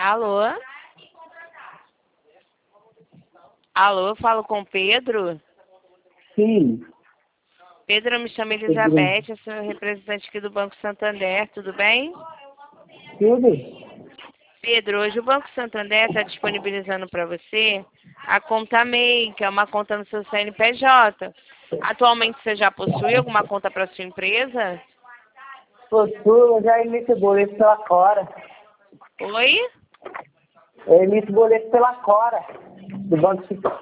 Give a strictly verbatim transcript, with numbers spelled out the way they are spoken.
Alô? Alô, falo com o Pedro? Sim. Pedro, eu me chamo Elizabeth, eu sou representante aqui do Banco Santander, tudo bem? Tudo? Pedro, hoje o Banco Santander está disponibilizando para você a conta M E I, que é uma conta no seu C N P J. Atualmente você já possui alguma conta para sua empresa? Possuo, eu já emito boleto pela Cora. Oi? Eu emito boleto pela Cora, do Banco